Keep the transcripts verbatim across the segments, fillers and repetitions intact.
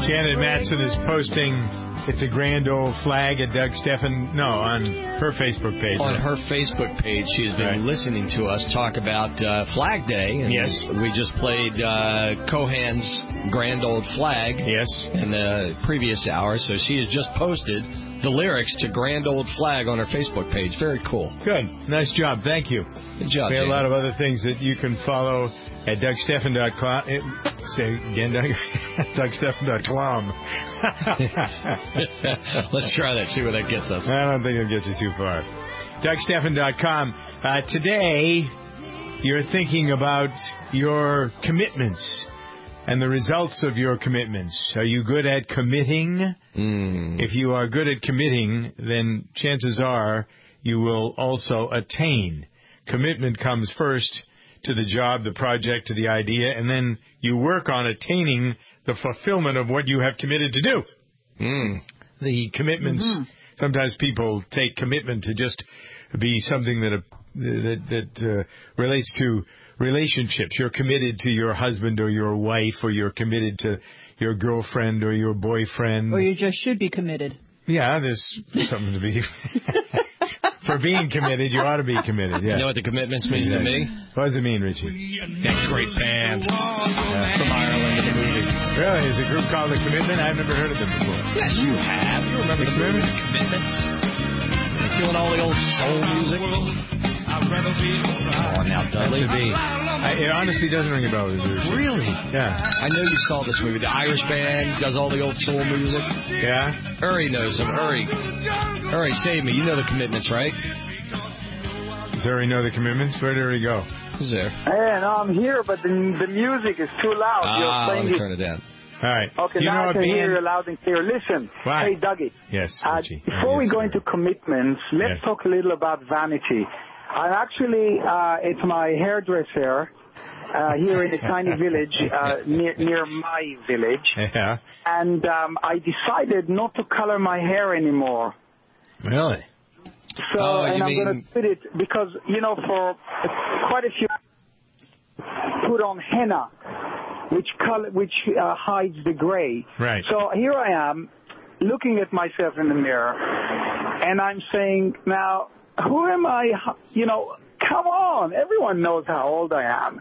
Janet Matson is posting, it's a grand old flag at Doug Stephan, no, on her Facebook page. On right? her Facebook page, she's been right. listening to us talk about uh, Flag Day. And yes. We just played uh, Cohan's Grand Old Flag yes. in the previous hour, so she has just posted the lyrics to Grand Old Flag on her Facebook page. Very cool. Good. Nice job. Thank you. Good job, We have Janet. a lot of other things that you can follow at Doug Stephan dot com. Say again, Doug. Doug Stephan dot com. Let's try that, see where that gets us. I don't think it'll get you too far. Doug Stephan dot com. Uh, today, you're thinking about your commitments and the results of your commitments. Are you good at committing? Mm. If you are good at committing, then chances are you will also attain. Commitment comes first to the job, the project, to the idea, and then you work on attaining the fulfillment of what you have committed to do. Mm. The commitments, mm-hmm. sometimes people take commitment to just be something that uh, that, that uh, relates to relationships. You're committed to your husband or your wife, or you're committed to your girlfriend or your boyfriend. Or you just should be committed. Yeah, there's something to be... For being committed, you ought to be committed, yeah. You know what the commitments means exactly. to me? What does it mean, Richie? That great band yeah. from Ireland in the movie. Really? Is a group called The Commitment? I've never heard of them before. Yes, you have. You remember the movie, The Commitments? Doing all the old soul music. Come on now, Dudley. I, it honestly doesn't ring a bell. Really? Yeah. I know you saw this movie. The Irish band does all the old soul music. Yeah? Uri knows them. Uri. Uri, save me. You know the Commitments, right? Does Uri know the Commitments? Where did he go? Who's there? Hey, no, I'm here, but the, the music is too loud. Ah, You're playing let me it. turn it down. All right. Okay, you now know I can band? hear you loud and clear. Listen, What? hey, Dougie. Yes, uh, Richie. Before yes, we go sir. into commitments, let's yes. talk a little about vanity. I'm actually, uh, it's my hairdresser uh, here in a tiny village uh, near, near my village. Yeah. And um, I decided not to color my hair anymore. Really? So, oh, and you I'm mean... going to put it, because, you know, for quite a few, put on henna, which color, which uh, hides the gray. Right. So here I am, looking at myself in the mirror, and I'm saying, now, who am I? You know, come on, everyone knows how old I am.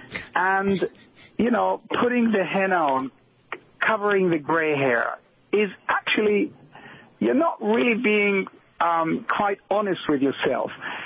And, you know, putting the henna on, covering the gray hair, is actually, you're not really being um, quite honest with yourself.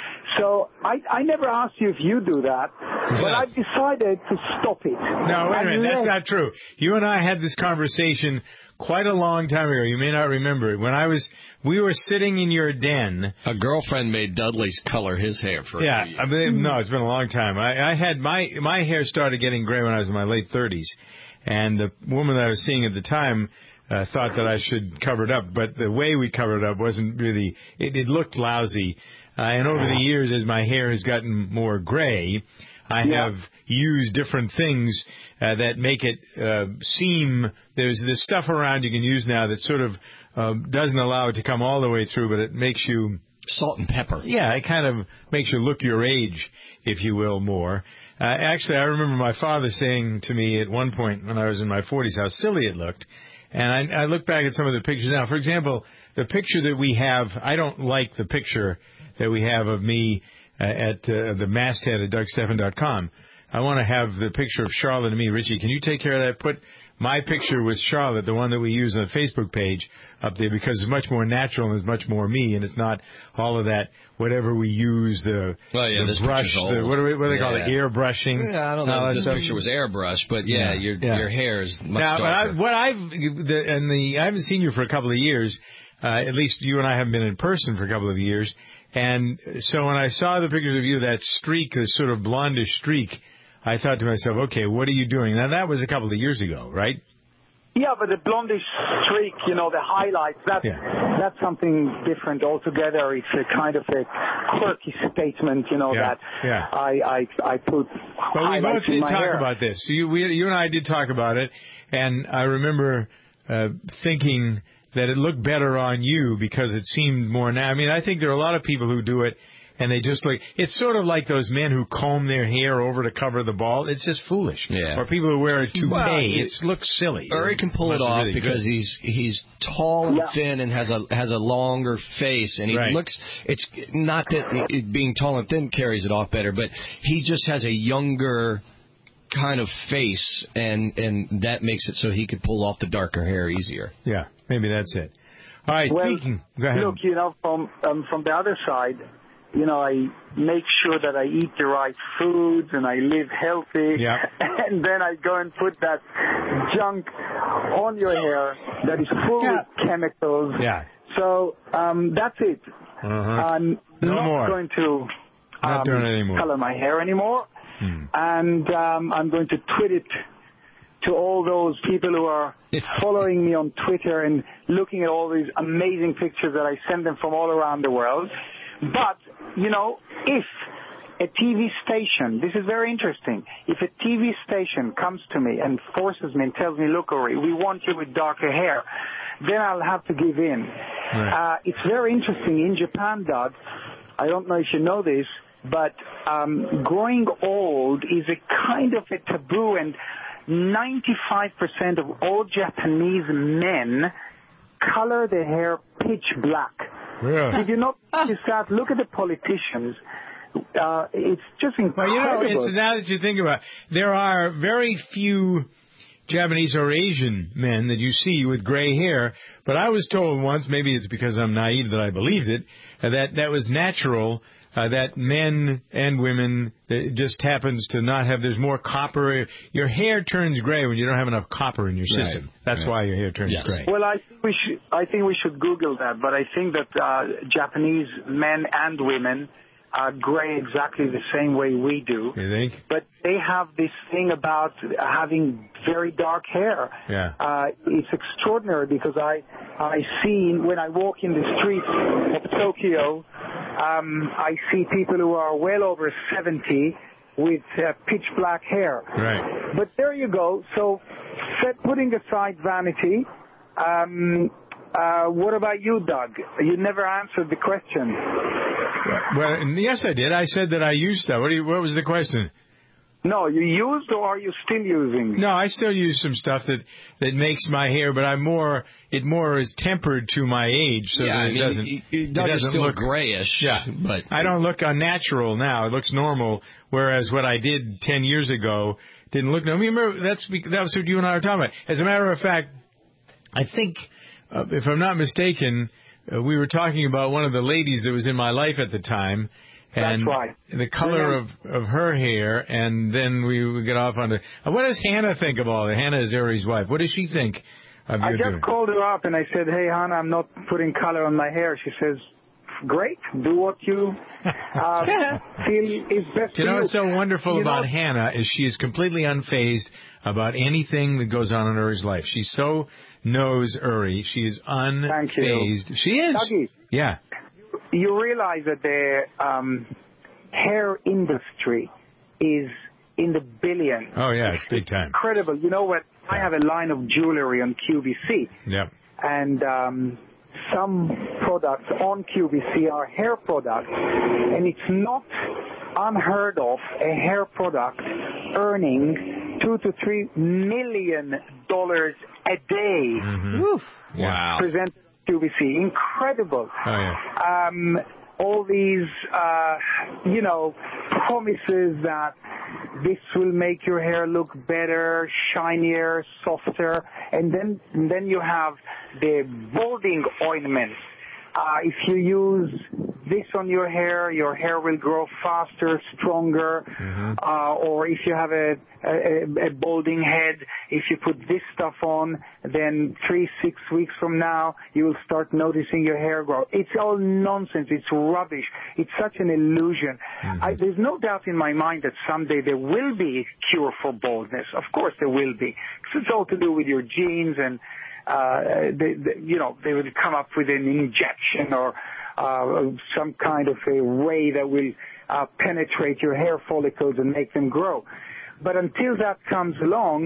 So I, I never asked you if you do that, but yeah. I've decided to stop it. No, wait a minute. That's not true. You and I had this conversation quite a long time ago. You may not remember it. When I was, we were sitting in your den. A girlfriend made Dudley's color his hair for yeah, a year. I mean, no, it's been a long time. I, I had my my hair started getting gray when I was in my late thirties, and the woman that I was seeing at the time uh, thought that I should cover it up. But the way we covered it up wasn't really. It, it looked lousy. Uh, and over the years, as my hair has gotten more gray, I yeah. have used different things uh, that make it uh, seem, there's this stuff around you can use now that sort of uh, doesn't allow it to come all the way through, but it makes you... Salt and pepper. Yeah, it kind of makes you look your age, if you will, more. Uh, actually, I remember my father saying to me at one point when I was in my forties how silly it looked. And I, I look back at some of the pictures now. For example, the picture that we have, I don't like the picture that we have of me uh, at uh, the masthead at Doug Stephan dot com. I want to have the picture of Charlotte and me. Richie, can you take care of that? Put my picture with Charlotte, the one that we use on the Facebook page, up there, because it's much more natural and it's much more me, and it's not all of that, whatever we use, the, well, yeah, the this brush, the, what do, we, what do they yeah. call it, airbrushing? Yeah, I don't know uh, if this stuff. picture was airbrushed, but yeah, yeah. your yeah. your hair is much now, darker. But I, what I've, the, and the, I haven't seen you for a couple of years, uh, at least you and I haven't been in person for a couple of years. And so when I saw the pictures of you, that streak, this sort of blondish streak, I thought to myself, okay, what are you doing? Now, that was a couple of years ago, right? Yeah, but the blondish streak, you know, the highlights, that's, yeah. that's something different altogether. It's a kind of a quirky statement, you know, yeah. that yeah. I, I I put But we both did in my talk hair. about this. So you, we, you and I did talk about it, and I remember uh, thinking that it looked better on you because it seemed more now. I mean, I think there are a lot of people who do it, and they just like, it's sort of like those men who comb their hair over to cover the bald. It's just foolish. Yeah. Or people who wear a toupee. Well, it looks silly. Uri can pull it off really because good. he's he's tall and Yeah. thin and has a has a longer face, and he Right. looks. It's not that it, being tall and thin carries it off better, but he just has a younger kind of face, and and that makes it so he could pull off the darker hair easier. Yeah, maybe that's it. All right, Well, speaking. Go ahead. look, you know, from um, from the other side, you know, I make sure that I eat the right foods and I live healthy. Yeah. And then I go and put that junk on your hair that is full Yeah. of chemicals. Yeah. So um, that's it. Uh-huh. I'm No not more. going to Not um, doing it anymore. color my hair anymore. Hmm. And um, I'm going to tweet it to all those people who are following me on Twitter and looking at all these amazing pictures that I send them from all around the world. But, you know, if a T V station, this is very interesting, if a T V station comes to me and forces me and tells me, look, Uri, we want you with darker hair, then I'll have to give in. Right. Uh, it's very interesting. In Japan, Doug, I don't know if you know this, but um, growing old is a kind of a taboo, and ninety-five percent of all Japanese men color their hair pitch black. Yeah. Did you not notice that? Look at the politicians. Uh, it's just Well, you know, incredible. it's, now that you think about it, there are very few Japanese or Asian men that you see with gray hair, but I was told once, maybe it's because I'm naive that I believed it, uh, that that was natural, uh, that men and women, it just happens to not have, there's more copper. Your hair turns gray when you don't have enough copper in your Right. system. That's Right. why your hair turns Yes. gray. Well, I think we should. I think we should Google that. But I think that uh, Japanese men and women are gray exactly the same way we do. You think? But they have this thing about having very dark hair. Yeah. Uh, it's extraordinary because I I see when I walk in the streets of Tokyo, um, I see people who are well over seventy with uh, pitch black hair. Right. But there you go. So, set, putting aside vanity, um, uh, what about you, Doug? You never answered the question. Well, and yes, I did. I said that I used stuff. What, do you, what was the question? No, you used or are you still using? No, I still use some stuff that, that makes my hair, but I'm more, it more is tempered to my age so yeah, that I it mean, doesn't, it, it it, Doug is doesn't still look grayish. Yeah, but I don't look unnatural now. It looks normal, whereas what I did ten years ago didn't look normal. Remember, that's, that was what you and I were talking about. As a matter of fact, I think, uh, if I'm not mistaken, uh, we were talking about one of the ladies that was in my life at the time, and That's right. the color of, of her hair, and then we would get off on the... Uh, what does Hannah think of all that? Hannah is Uri's wife. What does she think of I your just doing? called her up and I said, hey, Hannah, I'm not putting color on my hair. She says, great, do what you uh, feel is best Do you for know you. what's so wonderful You about know- Hannah is she is completely unfazed about anything that goes on in Uri's life. She so knows Uri. She is Thank you. unfazed. She is. Dougie, Yeah. you realize that the um, hair industry is in the billions. Oh, yeah, it's big time. Incredible. You know what? I have a line of jewelry on Q V C, Yep. and um, some products on Q V C are hair products, and it's not unheard of a hair product earning two to three million dollars a day. Mm-hmm. wow. Presented on Q V C. Incredible. Oh, yeah. Um, all these, uh, you know, promises that this will make your hair look better, shinier, softer, and then and then you have the balding ointment. Uh, if you use this on your hair, your hair will grow faster, stronger. Mm-hmm. Uh, or if you have a, a, a balding head, if you put this stuff on, then three, six weeks from now, you will start noticing your hair grow. It's all nonsense. It's rubbish. It's such an illusion. Mm-hmm. I, there's no doubt in my mind that someday there will be a cure for baldness. Of course there will be. 'Cause it's all to do with your genes and Uh, they, they, you know, they will come up with an injection or uh, some kind of a ray that will uh, penetrate your hair follicles and make them grow. But until that comes along,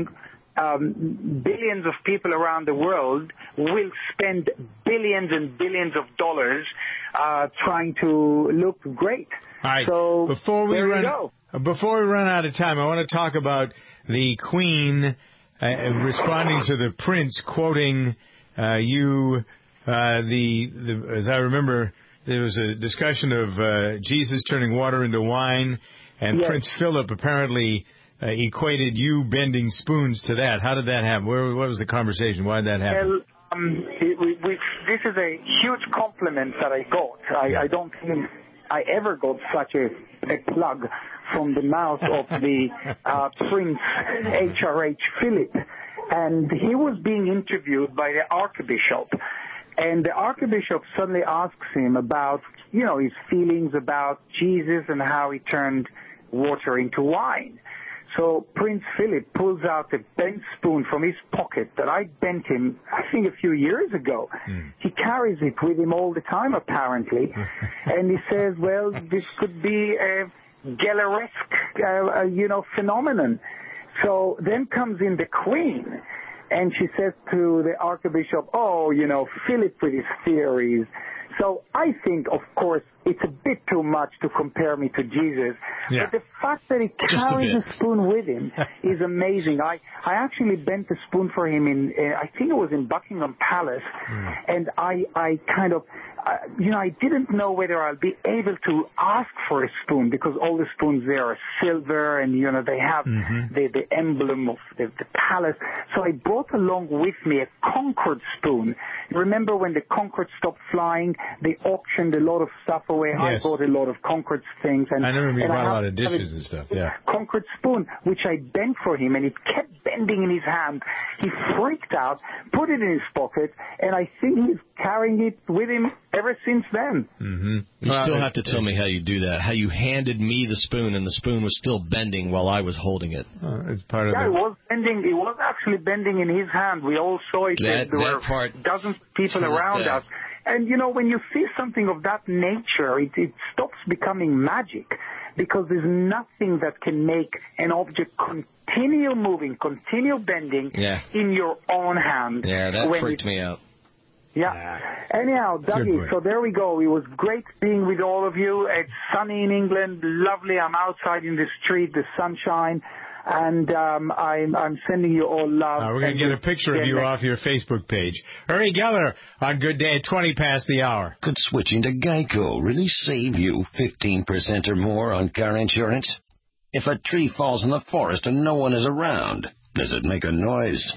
um, billions of people around the world will spend billions and billions of dollars uh, trying to look great. All right. So before we there run, you go. Before we run out of time, I want to talk about the Queen uh, responding to the Prince, quoting uh, you. Uh, the, the as I remember, there was a discussion of uh, Jesus turning water into wine, and yes. Prince Philip apparently uh, equated you bending spoons to that. How did that happen? Where, what was the conversation? Why did that happen? Well, um, it, we, we, this is a huge compliment that I got. I, I don't think I ever got such a, a plug from the mouth of the uh, Prince H R H Philip. And he was being interviewed by the Archbishop. And the Archbishop suddenly asks him about, you know, his feelings about Jesus and how he turned water into wine. So Prince Philip pulls out a bent spoon from his pocket that I bent him, I think, a few years ago. Mm. He carries it with him all the time, apparently. And he says, well, this could be a Gelleresque, uh, uh, you know, phenomenon. So then comes in the Queen. And she says to the Archbishop, oh, you know, Philip with his theories. So I think, of course, it's a bit too much to compare me to Jesus. Yeah. But the fact that he carries a, a spoon with him is amazing. I, I actually bent a spoon for him in, uh, I think it was in Buckingham Palace. Mm. And I, I kind of, uh, you know, I didn't know whether I'll be able to ask for a spoon because all the spoons there are silver and, you know, they have mm-hmm. the, the emblem of the, the palace. So I brought along with me a Concorde spoon. Remember when the Concorde stopped flying, they auctioned a lot of stuff away. Yes. I bought a lot of Concorde things. And, I remember you and bought I a lot of dishes and stuff, yeah. Concorde spoon, which I bent for him, and it kept bending in his hand. He freaked out, put it in his pocket, and I think he's carrying it with him ever since then. Mm-hmm. You well, still have to tell me how you do that, how you handed me the spoon, and the spoon was still bending while I was holding it. Oh, it's part of yeah, the... it was bending. It was actually bending in his hand. We all saw it. That, there that were part dozens of people around us. And, you know, when you see something of that nature, it, it stops becoming magic because there's nothing that can make an object continue moving, continue bending yeah. in your own hand. Yeah, that freaked it, me out. Yeah. Nah. Anyhow, Dougie, so there we go. It was great being with all of you. It's sunny in England, lovely. I'm outside in the street, the sunshine. And um, I'm, I'm sending you all love. Uh, we're going to get a picture of you next. off your Facebook page. Uri Geller on Good Day at twenty past the hour. Could switching to Geico really save you fifteen percent or more on car insurance? If a tree falls in the forest and no one is around, does it make a noise?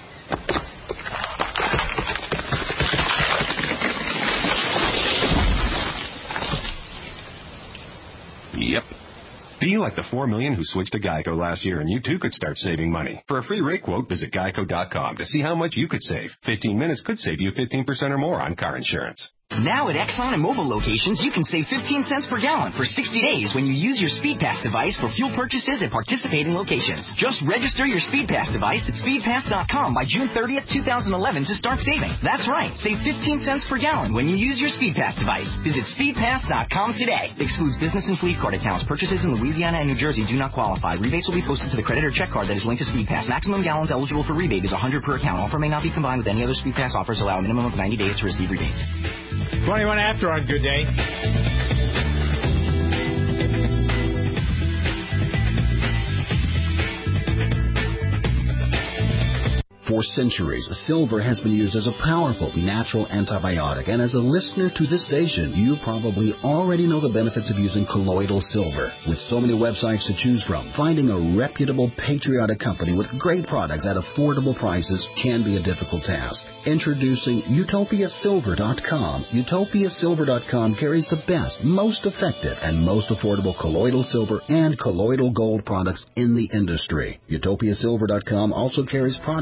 Yep. Be like the four million who switched to Geico last year, and you too could start saving money. For a free rate quote, visit geico dot com to see how much you could save. fifteen minutes could save you fifteen percent or more on car insurance. Now at Exxon and Mobil locations, you can save fifteen cents per gallon for sixty days when you use your SpeedPass device for fuel purchases at participating locations. Just register your SpeedPass device at speed pass dot com by June thirtieth, twenty eleven to start saving. That's right, save fifteen cents per gallon when you use your SpeedPass device. Visit speed pass dot com today. Excludes business and fleet card accounts. Purchases in Louisiana and New Jersey do not qualify. Rebates will be posted to the credit or check card that is linked to SpeedPass. Maximum gallons eligible for rebate is one hundred per account. Offer may not be combined with any other SpeedPass offers. Allow a minimum of ninety days to receive rebates. twenty-one after on Good Day. For centuries, silver has been used as a powerful natural antibiotic, and as a listener to this station, you probably already know the benefits of using colloidal silver. With so many websites to choose from, finding a reputable, patriotic company with great products at affordable prices can be a difficult task. Introducing Utopia Silver dot com. Utopia Silver dot com carries the best, most effective, and most affordable colloidal silver and colloidal gold products in the industry. Utopia Silver dot com also carries products to fit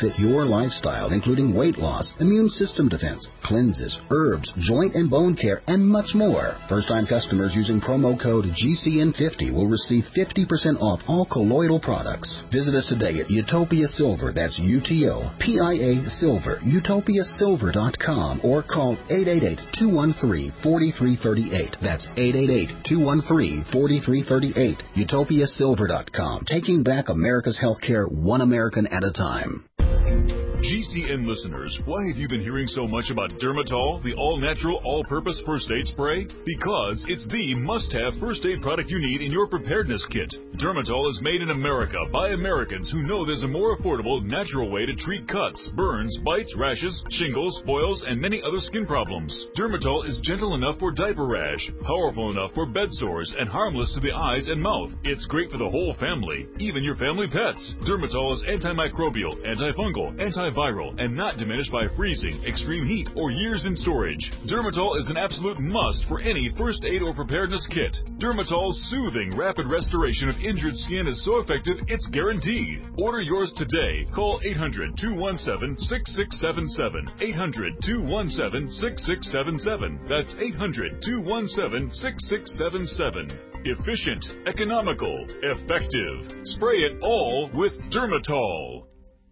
fit your lifestyle, including weight loss, immune system defense, cleanses, herbs, joint and bone care, and much more. First-time customers using promo code G C N fifty will receive fifty percent off all colloidal products. Visit us today at Utopia Silver, that's U T O P I A Silver, utopia silver dot com, or call eight eight eight, two one three, four three three eight. That's eight eight eight, two one three, four three three eight. utopia silver dot com, taking back America's healthcare one American at a time. G C N listeners, why have you been hearing so much about Dermatol, the all-natural, all-purpose first aid spray? Because it's the must-have first aid product you need in your preparedness kit. Dermatol is made in America by Americans who know there's a more affordable, natural way to treat cuts, burns, bites, rashes, shingles, boils, and many other skin problems. Dermatol is gentle enough for diaper rash, powerful enough for bed sores, and harmless to the eyes and mouth. It's great for the whole family, even your family pets. Dermatol is antimicrobial, antifungal, antiviral, and not diminished by freezing, extreme heat, or years in storage. Dermatol is an absolute must for any first aid or preparedness kit. Dermatol's soothing, rapid restoration of injured skin is so effective, it's guaranteed. Order yours today. Call eight hundred, two one seven, six six seven seven. eight hundred, two one seven, six six seven seven. That's eight hundred, two one seven, six six seven seven. Efficient, economical, effective. Spray it all with Dermatol.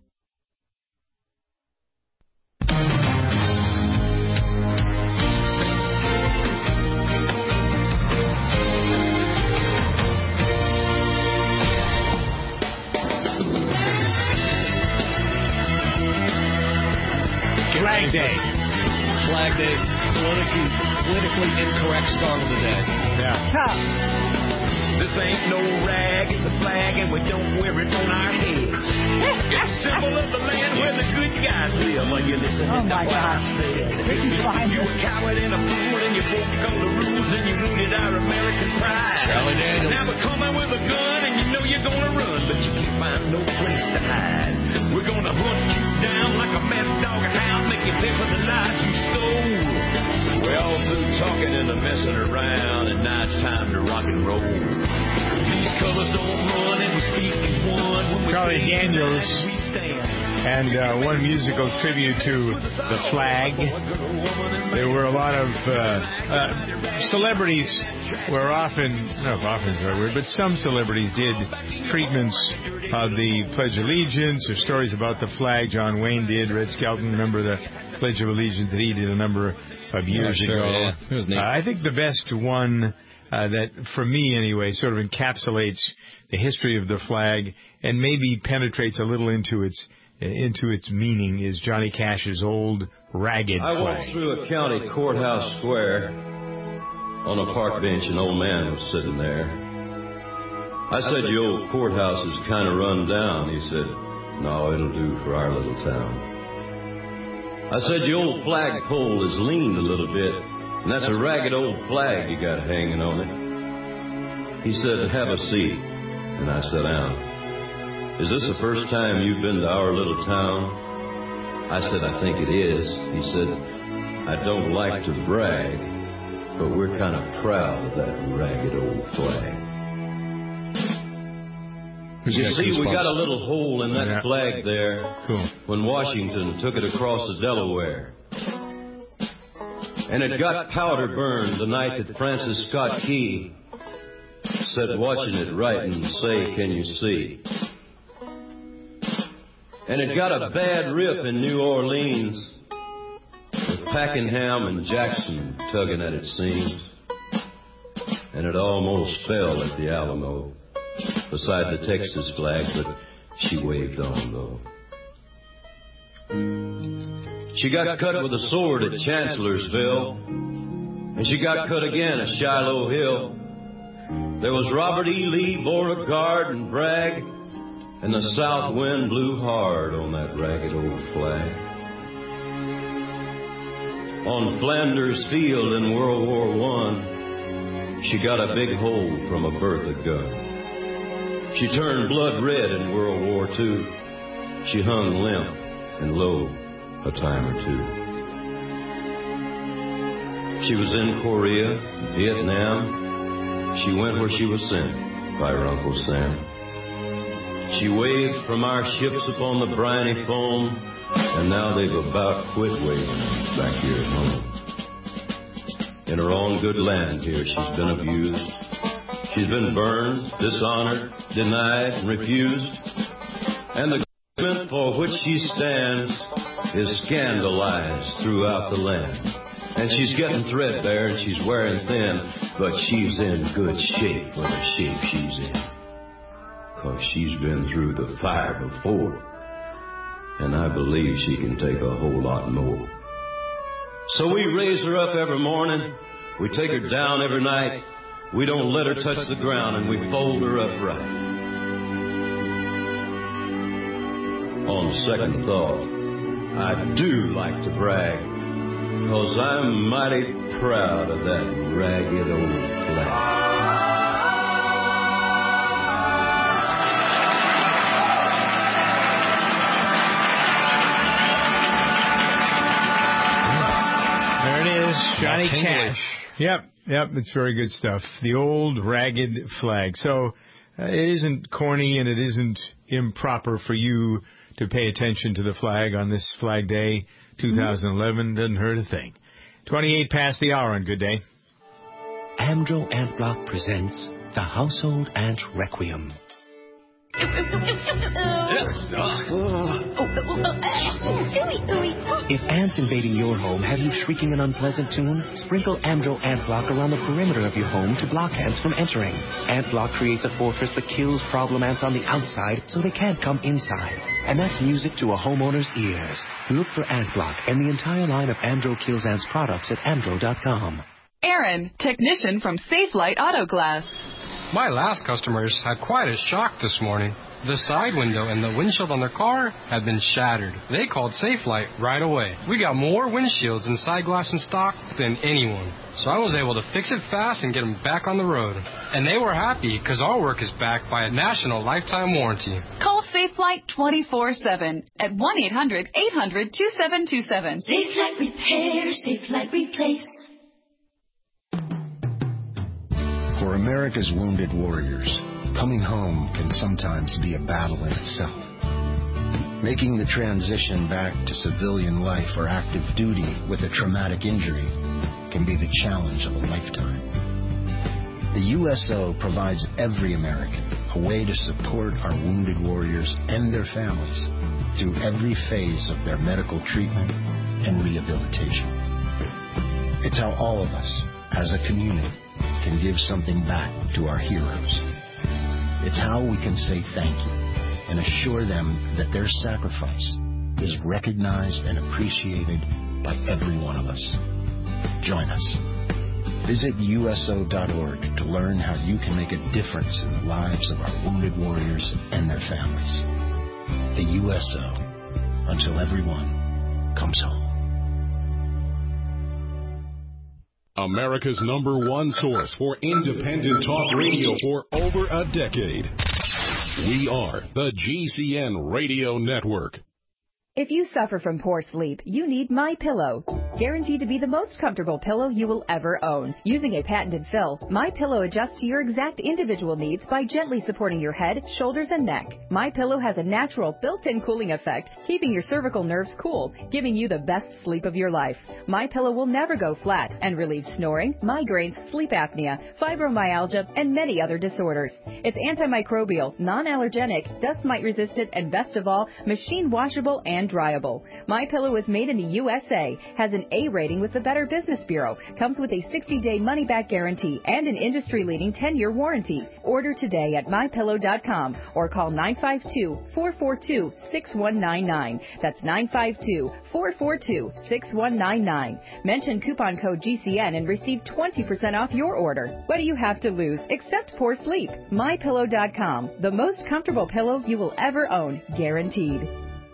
Flag Day. Flag Day. Politically, politically incorrect song of the day. Yeah. This ain't no rag, it's a flag, and we don't wear it on our heads. It's a symbol of the land where the good guys live. Are you listening oh to my what God. I said? You a coward and a fool, and you broke all the rules, and you rooted our American pride. Charlie Daniels. Now we're coming with a gun, and you know you're gonna run, but you can't find no place to hide. We're gonna hunt you down like a mad dog or hound, make you pay for the lies you stole. We're all through talking and the messing around, and now it's time to rock and roll. These colors don't run, and we speak as one. When we Charlie Daniels and uh, one musical tribute to the flag. There were a lot of uh, uh, celebrities were often, no, often is the right word, but some celebrities did treatments of the Pledge of Allegiance or stories about the flag. John Wayne did. Red Skelton, remember the Pledge of Allegiance that he did a number of years yeah, sure, ago. Yeah. It was neat. Uh, I think the best one uh, that, for me anyway, sort of encapsulates the history of the flag and maybe penetrates a little into its into its meaning is Johnny Cash's old ragged I flag. walked through a county courthouse square. On a park bench, an old man was sitting there. I said, "Your old courthouse is kind of run down." He said, "No, it'll do for our little town." I said, "Your old flagpole is leaned a little bit, and that's a ragged old flag you got hanging on it." He said, "Have a seat." And I sat down. "Is this the first time you've been to our little town?" I said, "I think it is." He said, "I don't like to brag, but we're kind of proud of that ragged old flag." You see, we got a little hole in that yeah. flag there cool. when Washington took it across the Delaware. And it got powder burned the night that Francis Scott Key said, watching it write and say, "Can you see?" And it got a bad rip in New Orleans with Pakenham and Jackson tugging at its seams. And it almost fell at the Alamo beside the Texas flag, but she waved on, though. She got cut with a sword at Chancellorsville, and she got cut again at Shiloh Hill. There was Robert E. Lee, Beauregard, and Bragg, and the south wind blew hard on that ragged old flag. On Flanders Field in World War One, she got a big hole from a Bertha gun. She turned blood red in World War Two. She hung limp and low a time or two. She was in Korea, Vietnam. She went where she was sent by her Uncle Sam. She waved from our ships upon the briny foam, and now they've about quit waving back here at home. In her own good land here, she's been abused. She's been burned, dishonored, denied, and refused. And the government for which she stands is scandalized throughout the land. And she's getting threadbare and she's wearing thin, but she's in good shape for the shape she's in. 'Cause she's been through the fire before. And I believe she can take a whole lot more. So we raise her up every morning. We take her down every night. We don't let her touch the ground, and we fold her up right. On second thought, I do like to brag, 'cause I'm mighty proud of that ragged old flag. There it is, Johnny Cash. Yep, yep, it's very good stuff. The old ragged flag. So uh, it isn't corny and it isn't improper for you to pay attention to the flag on this Flag Day two thousand eleven. Doesn't hurt a thing. twenty-eight past the hour on Good Day. Amdro Ant Block presents the Household Ant Requiem. If ants invading your home have you shrieking an unpleasant tune, sprinkle Amdro Ant Block around the perimeter of your home to block ants from entering. Ant Block creates a fortress that kills problem ants on the outside so they can't come inside. And that's music to a homeowner's ears. Look for Ant Block and the entire line of Amdro Kills Ants products at amdro dot com. Aaron, technician from Safe Light Auto Glass. My last customers had quite a shock this morning. The side window and the windshield on their car had been shattered. They called Safe Light right away. We got more windshields and side glass in stock than anyone. So I was able to fix it fast and get them back on the road. And they were happy because our work is backed by a national lifetime warranty. Call Safe Light twenty-four seven at one eight hundred eight hundred two seven two seven. Safe Light Repair, Safe Light Replace. For America's wounded warriors, coming home can sometimes be a battle in itself. Making the transition back to civilian life or active duty with a traumatic injury can be the challenge of a lifetime. The U S O provides every American a way to support our wounded warriors and their families through every phase of their medical treatment and rehabilitation. It's how all of us, as a community, can give something back to our heroes. It's how we can say thank you and assure them that their sacrifice is recognized and appreciated by every one of us. Join us. Visit U S O dot org to learn how you can make a difference in the lives of our wounded warriors and their families. The U S O, until everyone comes home. America's number one source for independent talk radio for over a decade. We are the G C N Radio Network. If you suffer from poor sleep, you need MyPillow. Guaranteed to be the most comfortable pillow you will ever own. Using a patented fill, MyPillow adjusts to your exact individual needs by gently supporting your head, shoulders, and neck. MyPillow has a natural built-in cooling effect, keeping your cervical nerves cool, giving you the best sleep of your life. MyPillow will never go flat and relieves snoring, migraines, sleep apnea, fibromyalgia, and many other disorders. It's antimicrobial, non-allergenic, dust mite resistant, and best of all, machine washable and dryable. MyPillow is made in the U S A, has an A rating with the Better Business Bureau, comes with a sixty-day money-back guarantee and an industry-leading ten-year warranty. Order today at my pillow dot com or call nine five two, four four two, six one nine nine. That's nine five two, four four two, six one nine nine. Mention coupon code G C N and receive twenty percent off your order. What do you have to lose except poor sleep? my pillow dot com, the most comfortable pillow you will ever own, guaranteed.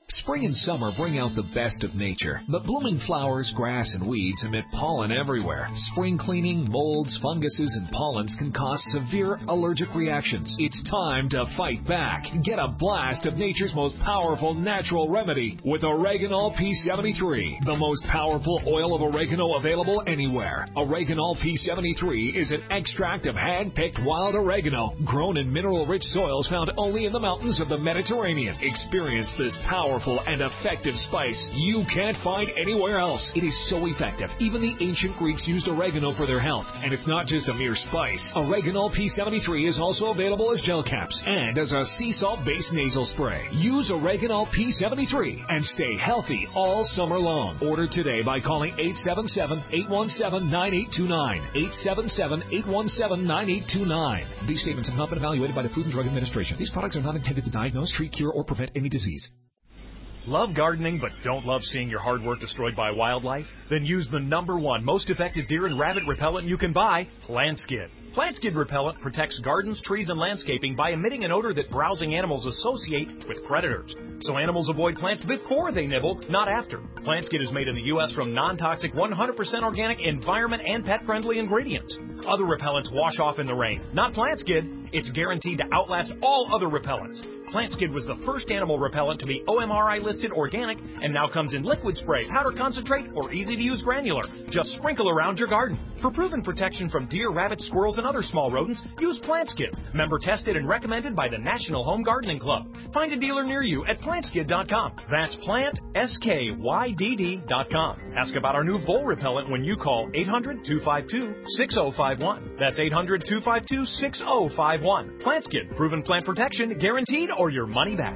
Spring and summer bring out the best of nature, but blooming flowers, grass, and weeds emit pollen everywhere. Spring cleaning, molds, funguses, and pollens can cause severe allergic reactions. It's time to fight back. Get a blast of nature's most powerful natural remedy with Oreganol P seventy-three, the most powerful oil of oregano available anywhere. Oreganol P seventy-three is an extract of hand-picked wild oregano grown in mineral-rich soils found only in the mountains of the Mediterranean. Experience this powerful and effective spice you can't find anywhere else. It is so effective. Even the ancient Greeks used oregano for their health, and it's not just a mere spice. Oreganol P seventy-three is also available as gel caps and as a sea salt-based nasal spray. Use Oreganol P seventy-three and stay healthy all summer long. Order today by calling eight seven seven, eight one seven, nine eight two nine. eight seven seven, eight one seven, nine eight two nine. These statements have not been evaluated by the Food and Drug Administration. These products are not intended to diagnose, treat, cure, or prevent any disease. Love gardening but don't love seeing your hard work destroyed by wildlife? Then use the number one most effective deer and rabbit repellent you can buy, Plant Skid. Plant Skid repellent protects gardens, trees, and landscaping by emitting an odor that browsing animals associate with predators. So animals avoid plants before they nibble, not after. Plant Skid is made in the U S from non-toxic, one hundred percent organic, environment, and pet-friendly ingredients. Other repellents wash off in the rain. Not Plant Skid. It's guaranteed to outlast all other repellents. Plant Skid was the first animal repellent to be O M R I listed organic and now comes in liquid spray, powder concentrate, or easy-to-use granular. Just sprinkle around your garden. For proven protection from deer, rabbits, squirrels, and other small rodents, use Plant Skid. Member tested and recommended by the National Home Gardening Club. Find a dealer near you at plant skid dot com. That's plant, S K Y D D dot com. Ask about our new vole repellent when you call eight hundred, two five two, six oh five one. That's eight hundred, two five two, six oh five one. Plant Skid. Proven plant protection, guaranteed, or your money back.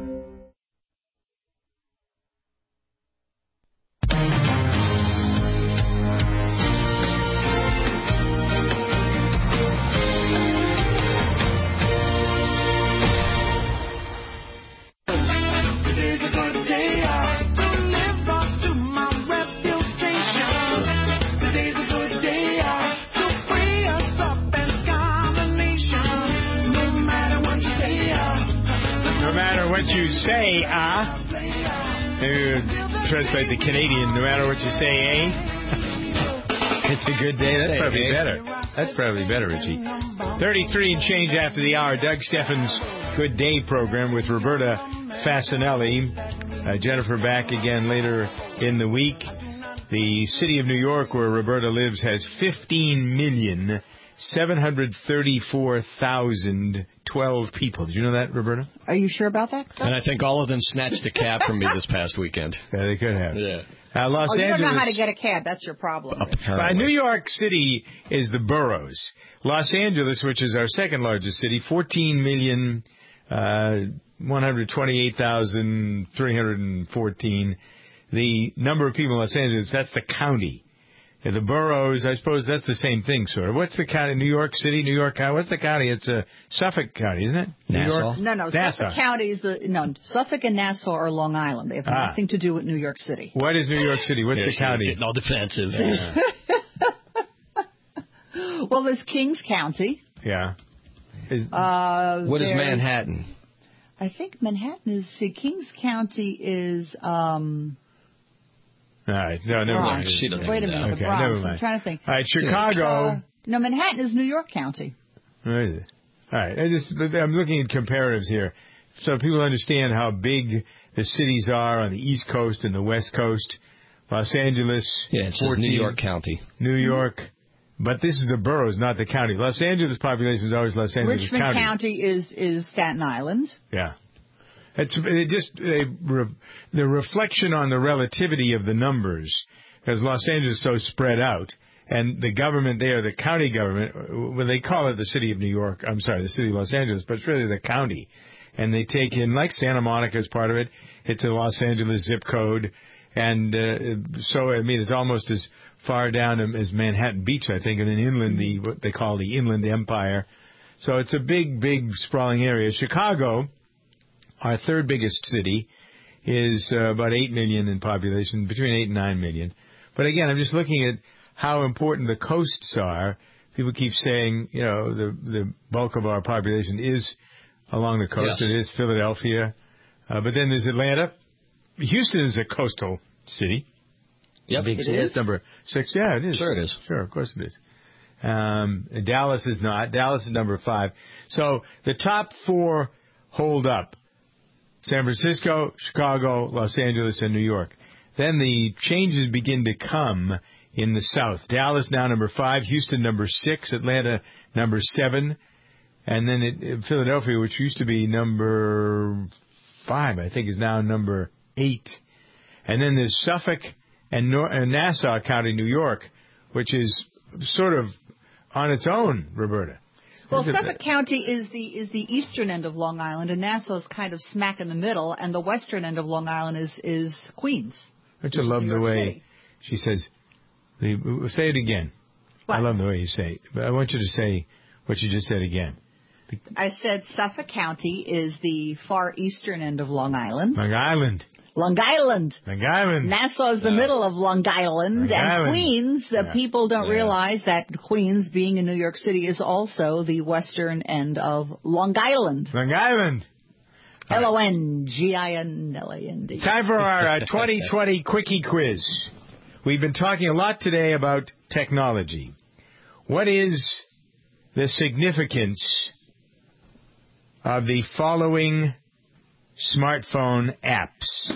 What you say, ah. Maybe translate the Canadian, no matter what you say, eh? It's a good day. That's Say, probably eh? better. That's probably better, Richie. thirty-three and change after the hour. Doug Steffens' Good Day program with Roberta Fasanelli. Uh, Jennifer back again later in the week. The city of New York, where Roberta lives, has fifteen million, seven hundred thirty-four thousand twelve people. Did you know that, Roberta? Are you sure about that? And I think all of them snatched a cab from me this past weekend. Yeah, they could have. Yeah. Uh, Los oh, you Angeles. don't know how to get a cab. That's your problem. Uh, New York City is the boroughs. Los Angeles, which is our second largest city, fourteen million, one hundred twenty-eight thousand, three hundred fourteen. The number of people in Los Angeles, that's the county. And the boroughs, I suppose that's the same thing, sort of. What's the county? New York City, New York County. What's the county? It's uh, Suffolk County, isn't it? New Nassau. York? No, no. Nassau. Suffolk County is the no. Suffolk and Nassau are Long Island. They have Ah. nothing to do with New York City. What is New York City? What's Yeah, the she's county? getting all defensive. Yeah. Well, there's Kings County. yeah. Is, Uh, What is there's- Manhattan? I think Manhattan is. See, Kings County is. Um, all right. No, never mind. She doesn't wait a even minute. know. The Okay, Bronx. never I'm mind. trying to think. All right, Chicago. Uh, no, Manhattan is New York County. Where is it? All right. I just, I'm looking at comparatives here. So people understand how big the cities are on the East Coast and the West Coast. Los Angeles. Yeah, it says fourteen, New York County. New York. But this is the boroughs, not the county. Los Angeles population is always Los Angeles Richmond County. County is is Staten Island. Yeah. It's it just a, the reflection on the relativity of the numbers, because Los Angeles is so spread out, and the government there, the county government, well, they call it the city of New York. I'm sorry, the city of Los Angeles, but it's really the county, and they take in like Santa Monica as part of it. It's a Los Angeles zip code, and uh, so I mean it's almost as far down as Manhattan Beach, I think, and then inland the what they call the Inland Empire. So it's a big, big sprawling area. Chicago, our third biggest city, is uh, about eight million in population, between eight and nine million. But again, I'm just looking at how important the coasts are. People keep saying, you know, the the bulk of our population is along the coast. Yes. It is Philadelphia. Uh, but then there's Atlanta, Houston is a coastal city. Yep, Big it city. is. It's number six. Yeah, it is. Sure it is. Sure, of course it is. Um, Dallas is not. Dallas is number five. So the top four hold up. San Francisco, Chicago, Los Angeles, and New York. Then the changes begin to come in the South. Dallas now number five, Houston number six, Atlanta number seven, and then it, Philadelphia, which used to be number five, I think is now number eight. And then there's Suffolk and, Nor- and Nassau County, New York, which is sort of on its own, Roberta. Well, Is it- Suffolk County is the is the eastern end of Long Island, and Nassau's kind of smack in the middle, and the western end of Long Island is is Queens. Don't you love New the York way City. she says, the, say it again. What? I love the way you say it. But I want you to say what you just said again. I said Suffolk County is the far eastern end of Long Island. Long Island. Long Island. Long Island. Nassau is the No. middle of Long Island, Long and Island. Queens, uh, Yeah. people don't Yeah. realize that Queens, being in New York City, is also the western end of Long Island. Long Island. L O N G I N L A N D. Time for our uh, twenty twenty Quickie Quiz. We've been talking a lot today about technology. What is the significance of the following smartphone apps?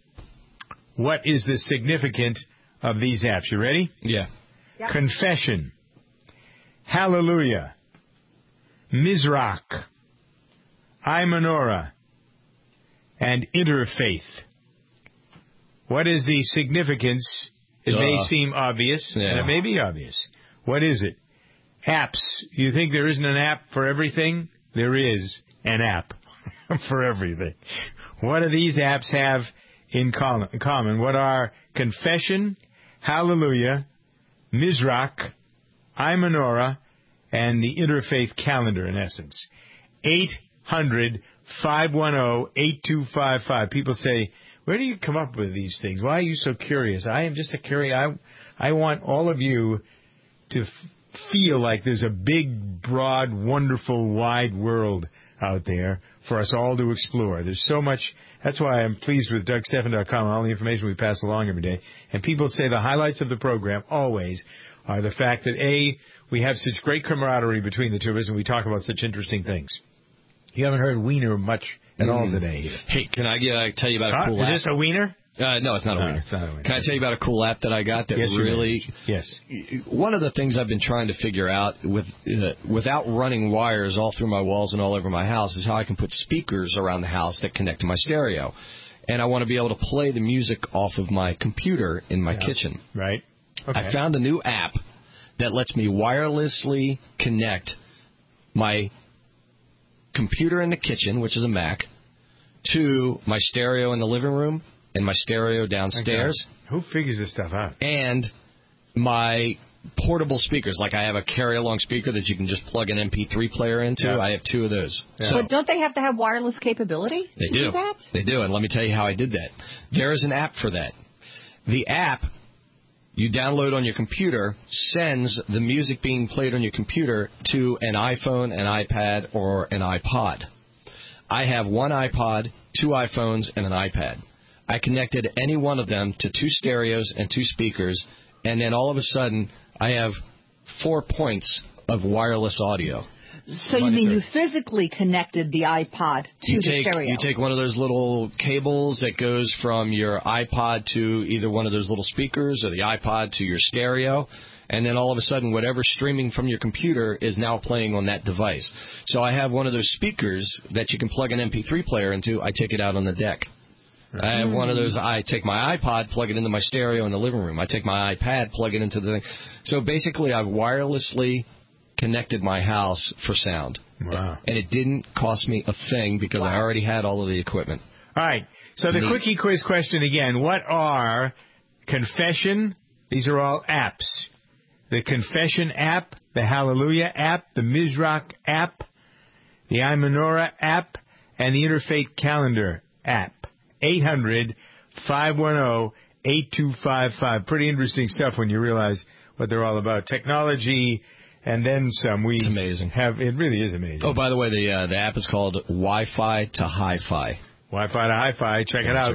What is the significance of these apps? You ready? Yeah. Yep. Confession, Hallelujah, Mizrach, iMenorah, and Interfaith. What is the significance? It may Duh. seem obvious, Yeah. and it may be obvious. What is it? Apps. You think there isn't an app for everything? There is an app for everything. What do these apps have in common? common? What are Confession, Hallelujah, Mizrach, iMenorah, and the Interfaith Calendar, in essence? eight hundred, five one zero, eight two five five. People say, where do you come up with these things? Why are you so curious? I am just a curious. I, I want all of you to f- feel like there's a big, broad, wonderful, wide world out there for us all to explore. There's so much. That's why I'm pleased with Doug Stephan dot com and all the information we pass along every day. And people say the highlights of the program always are the fact that, A, we have such great camaraderie between the two of us and we talk about such interesting things. You haven't heard Wiener much at all today. Hey, can I uh, tell you about a Huh? cool Is app? this a Wiener? Uh, no, it's not a No, wiener. it's not a wiener. Can I tell you about a cool app that I got that Yes, you really... may. Yes. One of the things I've been trying to figure out with uh, without running wires all through my walls and all over my house is how I can put speakers around the house that connect to my stereo. And I want to be able to play the music off of my computer in my Yeah. kitchen. Right. Okay. I found a new app that lets me wirelessly connect my computer in the kitchen, which is a Mac, to my stereo in the living room and my stereo downstairs. Okay. Who figures this stuff out? And my portable speakers. Like I have a carry-along speaker that you can just plug an M P three player into. Yeah. I have two of those. Yeah. So But don't they have to have wireless capability? they to do. that? They do. And let me tell you how I did that. There is an app for that. The app you download on your computer sends the music being played on your computer to an iPhone, an iPad, or an iPod. I have one iPod, two iPhones, and an iPad. I connected any one of them to two stereos and two speakers, and then all of a sudden I have four points of wireless audio. So you mean you physically connected the iPod to You the take, stereo? you take one of those little cables that goes from your iPod to either one of those little speakers or the iPod to your stereo, and then all of a sudden whatever's streaming from your computer is now playing on that device. So I have one of those speakers that you can plug an M P three player into. I take it out on the deck. I have one of those. I take my iPod, plug it into my stereo in the living room. I take my iPad, plug it into the thing. So basically I've wirelessly connected my house for sound. Wow. And it didn't cost me a thing because I already had all of the equipment. All right. So the Neat. quickie quiz question again. What are Confession? These are all apps. The Confession app, the Hallelujah app, the Mizrach app, the iMenorah app, and the Interfaith Calendar app. eight hundred, five one zero, eight two five five. Pretty interesting stuff when you realize what they're all about. Technology and then some. We It's amazing. Have, it really is amazing. Oh, by the way, the uh, the app is called Wi-Fi to Hi-Fi. Wi-Fi to Hi-Fi. Check Yeah, it out. check it out.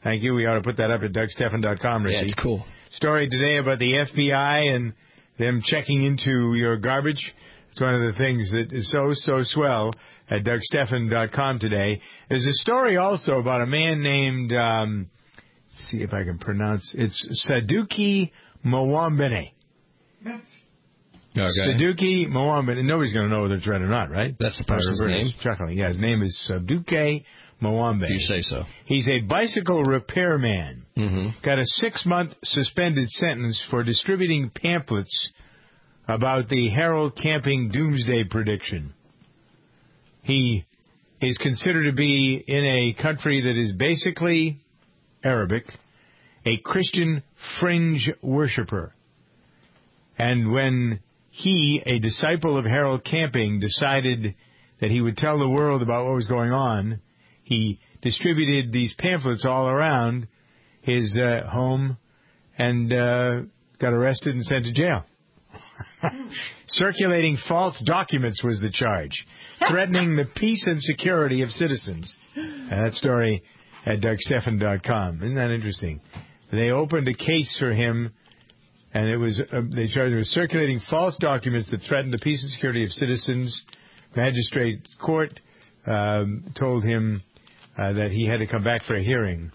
Thank you. We ought to put that up at Doug Stephan dot com, Ricky. Yeah, it's cool. Story today about the F B I and them checking into your garbage. It's one of the things that is so, so swell at Doug Stephan dot com today. There's a story also about a man named, um, let's see if I can pronounce, it's Saduki Mwambene. Okay. Saduki Mwambene. And nobody's going to know whether it's right or not, right? That's the person's name? Chuckling. Yeah, his name is Saduki Mwambene. You say so. He's a bicycle repairman. Mm-hmm. Got a six-month suspended sentence for distributing pamphlets about the Harold Camping doomsday prediction. He is considered to be in a country that is basically Arabic, a Christian fringe worshiper. And when he, a disciple of Harold Camping, decided that he would tell the world about what was going on, he distributed these pamphlets all around his uh, home and uh, got arrested and sent to jail. Circulating false documents was the charge, threatening the peace and security of citizens. And that story at Doug Stephan dot com. Isn't that interesting? They opened a case for him, and it was uh, they charged him with circulating false documents that threatened the peace and security of citizens. Magistrate court um, told him uh, that he had to come back for a hearing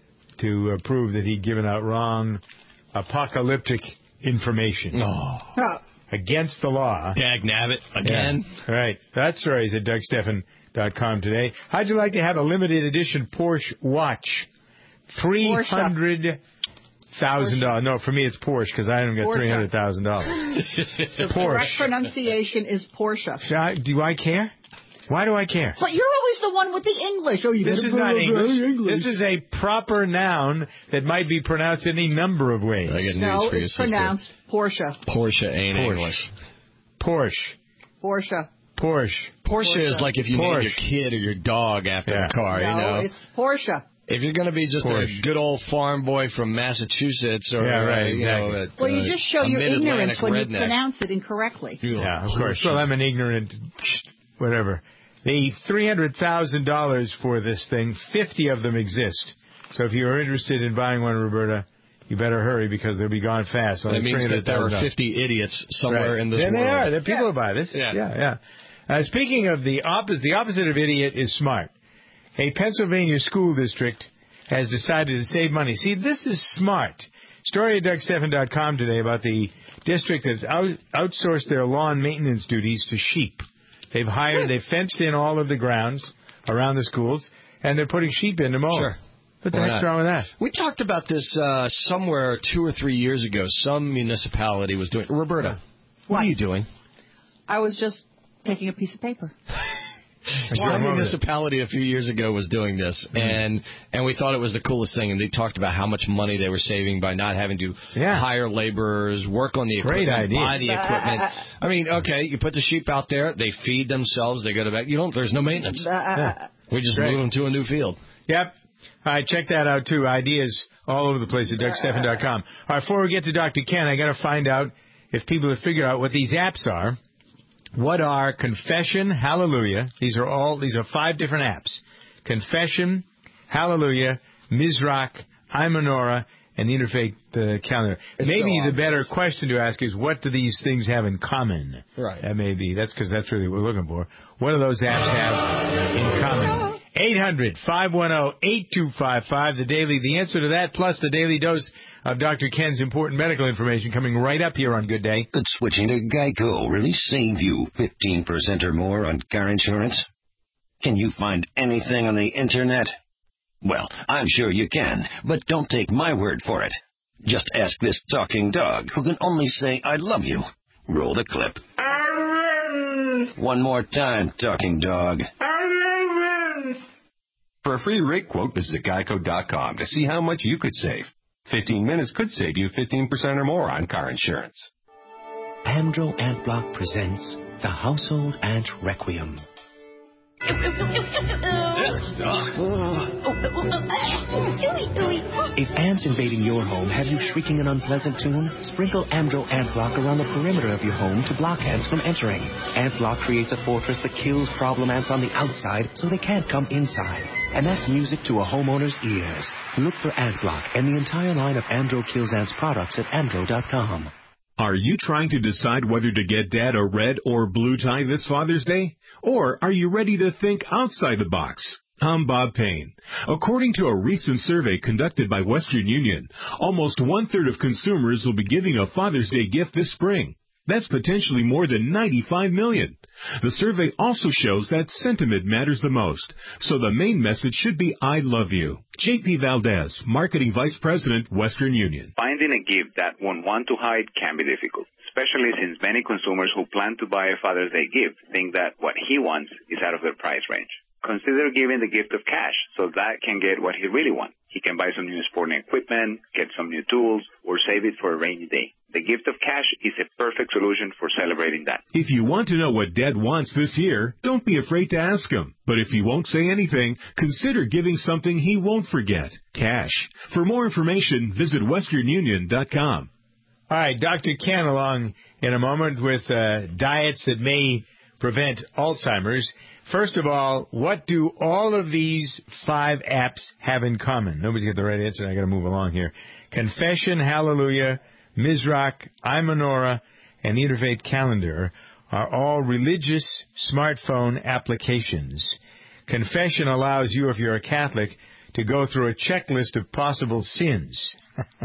to uh, prove that he'd given out wrong apocalyptic information. Oh. Against the law. Dag nabbit again. Yeah. Right. That story is at Doug Stephan dot com today. How'd you like to have a limited edition Porsche watch? three hundred thousand dollars. No, for me it's Porsche because I haven't got three hundred thousand dollars. The correct pronunciation is Porsche. Do I care? Why do I care? But you're always the one with the English. Oh, you this is not English. English. This is a proper noun that might be pronounced any number of ways. I get news no, for you, it's pronounced Porsche. Porsche ain't Porsche. English. Porsche. Porsche. Porsche. Porsche. Porsche is like if you Porsche. name your kid or your dog after Yeah. a car, no, you know. it's Porsche. If you're going to be just Porsche. a good old farm boy from Massachusetts or, Yeah, right, uh, you exactly. know, a, Well, you just show a your mid-Atlantic ignorance when redneck. you pronounce it incorrectly. Yeah, of course. Well, I'm an ignorant, whatever. The three hundred thousand dollars for this thing, fifty of them exist. So if you're interested in buying one, Roberta, you better hurry because they'll be gone fast. That means that there are fifty idiots somewhere right. in this there world. There are. There are people who buy this. Yeah. Yeah, yeah. Uh, speaking of the opposite, the opposite of idiot is smart. A Pennsylvania school district has decided to save money. See, this is smart. Story at Doug Stephan dot com today about the district that's out, outsourced their lawn maintenance duties to sheep. They've hired, they've fenced in all of the grounds around the schools, and they're putting sheep in to mow. Sure. What the Why heck's not? wrong with that? We talked about this uh, somewhere two or three years ago. Some municipality was doing. Roberta, what, what are you doing? I was just taking a piece of paper. Some municipality a few years ago was doing this, mm-hmm. and and we thought it was the coolest thing. And they talked about how much money they were saving by not having to yeah. hire laborers, work on the Great equipment, idea. buy the equipment. I mean, okay, you put the sheep out there, they feed themselves, they go to bed. You don't. There's no maintenance. Yeah. We just Great. move them to a new field. Yep. All right, check that out, too. Ideas all over the place at Doug Stephan dot com. All right, before we get to Doctor Ken, I got to find out if people have figured out what these apps are. What are Confession, Hallelujah? These are all, these are five different apps. Confession, Hallelujah, Mizrach, iMenorah, and the Interfaith uh, Calendar. It's Maybe so the better question to ask is, what do these things have in common? Right. That may be. That's because that's really what we're looking for. What do those apps have in common? eight hundred, five one zero, eight two five five, the daily, the answer to that, plus the daily dose of Doctor Ken's important medical information coming right up here on Good Day. Could switching to Geico really save you fifteen percent or more on car insurance? Can you find anything on the Internet? Well, I'm sure you can, but don't take my word for it. Just ask this talking dog who can only say, I love you. Roll the clip. One more time, talking dog. For a free rate quote, visit Geico dot com to see how much you could save. fifteen minutes could save you fifteen percent or more on car insurance. Amdro Ant Block presents The Household Ant Requiem. If ants invading your home have you shrieking an unpleasant tune, sprinkle Amdro Ant Block around the perimeter of your home to block ants from entering. Ant Block creates a fortress that kills problem ants on the outside so they can't come inside. And that's music to a homeowner's ears. Look for AntBlock and the entire line of Andro Kills Ants products at andro dot com. Are you trying to decide whether to get Dad a red or blue tie this Father's Day? Or are you ready to think outside the box? I'm Bob Payne. According to a recent survey conducted by Western Union, almost one-third of consumers will be giving a Father's Day gift this spring. That's potentially more than ninety-five million. The survey also shows that sentiment matters the most, so the main message should be I love you. J P Valdez, Marketing Vice President, Western Union. Finding a gift that won't want to hide can be difficult, especially since many consumers who plan to buy a Father's Day gift think that what he wants is out of their price range. Consider giving the gift of cash so that can get what he really wants. He can buy some new sporting equipment, get some new tools, or save it for a rainy day. The gift of cash is a perfect solution for celebrating that. If you want to know what Dad wants this year, don't be afraid to ask him. But if he won't say anything, consider giving something he won't forget. Cash. For more information, visit western union dot com. All right, Doctor Ken along in a moment with uh, diets that may prevent Alzheimer's. First of all, what do all of these five apps have in common? Nobody's got the right answer. I got to move along here. Confession, Hallelujah, Mizrach, iMenorah, and the Interfaith Calendar are all religious smartphone applications. Confession allows you, if you're a Catholic, to go through a checklist of possible sins.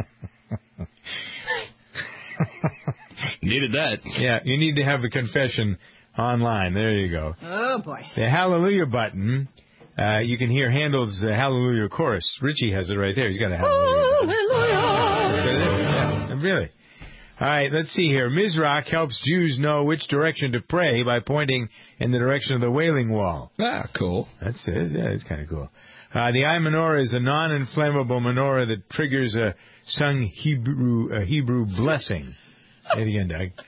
Needed that. Yeah, you need to have the confession online. There you go. Oh, boy. The Hallelujah button, uh, you can hear Handel's uh, Hallelujah chorus. Richie has it right there. He's got a Hallelujah. Hallelujah. Yeah, really. All right, let's see here. Mizrach helps Jews know which direction to pray by pointing in the direction of the Wailing Wall. Ah, cool. That's it. Yeah, it's kind of cool. Uh, the iMenorah is a non-inflammable menorah that triggers a sung Hebrew, a Hebrew blessing. Say it again, Doug.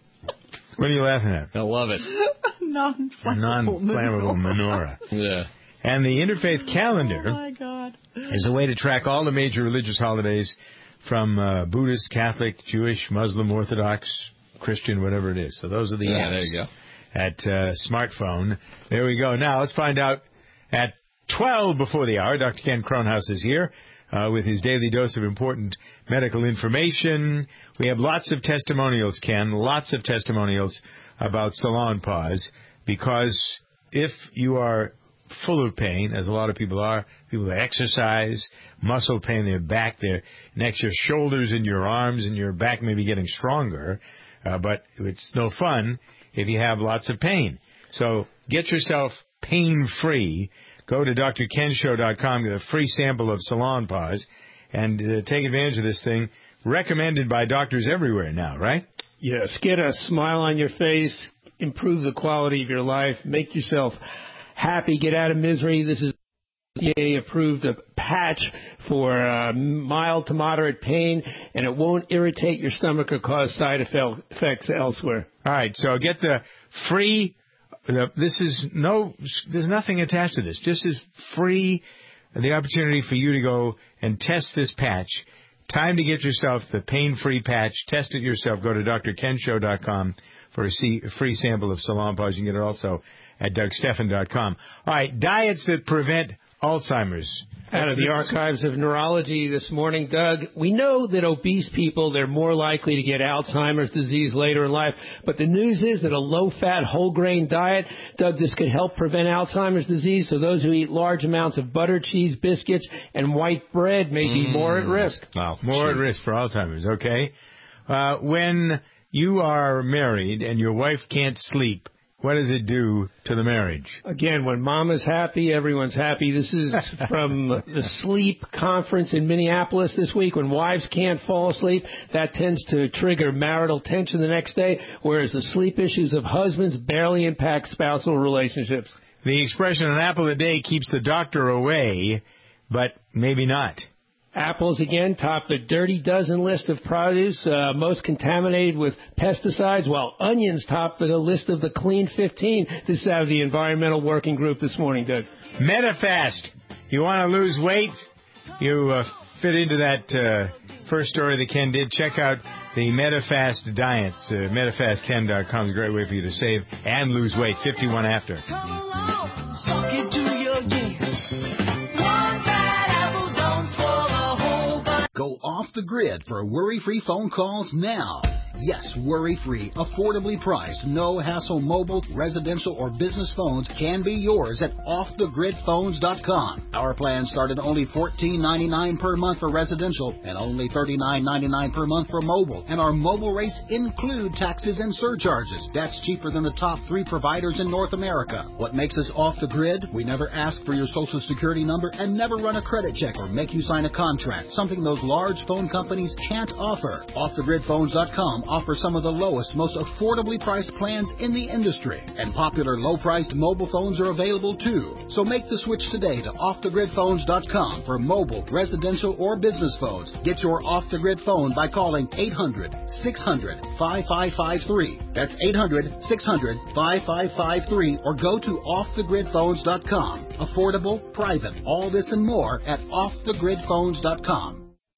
What are you laughing at? I love it. Non-flammable, non-flammable menorah. Yeah. And the Interfaith Calendar oh my God. is a way to track all the major religious holidays from uh, Buddhist, Catholic, Jewish, Muslim, Orthodox, Christian, whatever it is. So those are the yeah, apps there you go. at uh, smartphone. There we go. Now let's find out at twelve before the hour. Doctor Ken Kronhaus is here. Uh, with his daily dose of important medical information. We have lots of testimonials, Ken, lots of testimonials about Salonpas, because if you are full of pain, as a lot of people are, people that exercise, muscle pain in their back, their neck, your shoulders and your arms and your back may be getting stronger, uh, but it's no fun if you have lots of pain. So get yourself pain-free. Go to D R ken show dot com, get a free sample of Salonpas, and uh, take advantage of this thing. Recommended by doctors everywhere now, right? Yes. Get a smile on your face, improve the quality of your life, make yourself happy, get out of misery. This is F D A-approved a patch for uh, mild to moderate pain, and it won't irritate your stomach or cause side effects elsewhere. All right, so get the free... This is no, there's nothing attached to this. This is free, the opportunity for you to go and test this patch. Time to get yourself the pain-free patch. Test it yourself. Go to D R ken show dot com for a free sample of Salonpas. You can get it also at doug stephan dot com. All right, diets that prevent Alzheimer's. Out of the archives of neurology this morning, Doug, we know that obese people, they're more likely to get Alzheimer's disease later in life. But the news is that a low-fat, whole-grain diet, Doug, this could help prevent Alzheimer's disease. So those who eat large amounts of butter, cheese, biscuits, and white bread may be mm. more at risk. Wow, more at risk for Alzheimer's, okay? Uh, when you are married and your wife can't sleep, what does it do to the marriage? Again, when mama's happy, everyone's happy. This is from the sleep conference in Minneapolis this week. When wives can't fall asleep, that tends to trigger marital tension the next day, whereas the sleep issues of husbands barely impact spousal relationships. The expression, an apple a day keeps the doctor away, but maybe not. Apples, again, top the dirty dozen list of produce uh, most contaminated with pesticides, while onions top the list of the clean fifteen. This is out of the Environmental Working Group this morning, Doug. MetaFast. You want to lose weight? You uh, fit into that uh, first story that Ken did. Check out the MetaFast diets. Uh, metafast ken dot com is a great way for you to save and lose weight. fifty-one after. Come along, suck it to your game. One bad apple don't spoil Go off the grid for worry-free phone calls now. Yes, worry-free, affordably priced, no-hassle mobile, residential, or business phones can be yours at off the grid phones dot com. Our plans start at only fourteen ninety-nine per month for residential and only thirty-nine ninety-nine per month for mobile. And our mobile rates include taxes and surcharges. That's cheaper than the top three providers in North America. What makes us off the grid? We never ask for your social security number and never run a credit check or make you sign a contract, something those large phone companies can't offer. off the grid phones dot com offers some of the lowest, most affordably priced plans in the industry. And popular low-priced mobile phones are available too. So make the switch today to off the grid phones dot com for mobile, residential, or business phones. Get your off-the-grid phone by calling eight hundred, six hundred, five five five three. That's eight hundred, six hundred, five five five three or go to off the grid phones dot com. Affordable, private, all this and more at off the grid phones dot com.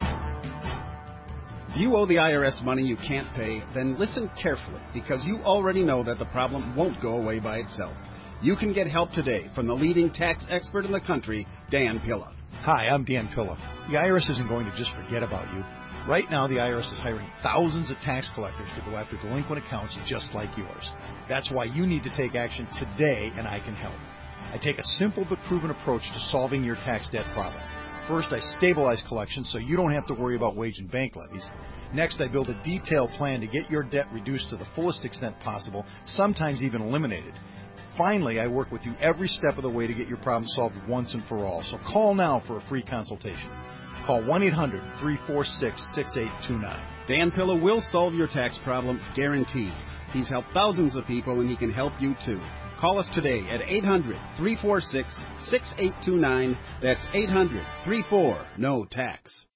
If you owe the I R S money you can't pay, then listen carefully, because you already know that the problem won't go away by itself. You can get help today from the leading tax expert in the country, Dan Pilla. Hi, I'm Dan Pilla. The I R S isn't going to just forget about you. Right now, the I R S is hiring thousands of tax collectors to go after delinquent accounts just like yours. That's why you need to take action today, and I can help. I take a simple but proven approach to solving your tax debt problem. First, I stabilize collections so you don't have to worry about wage and bank levies. Next, I build a detailed plan to get your debt reduced to the fullest extent possible, sometimes even eliminated. Finally, I work with you every step of the way to get your problem solved once and for all. So call now for a free consultation. Call one eight hundred, three four six, six eight two nine. Dan Pilla will solve your tax problem, guaranteed. He's helped thousands of people, and he can help you too. Call us today at eight hundred, three four six, six eight two nine. That's eight hundred, three four, N O tax.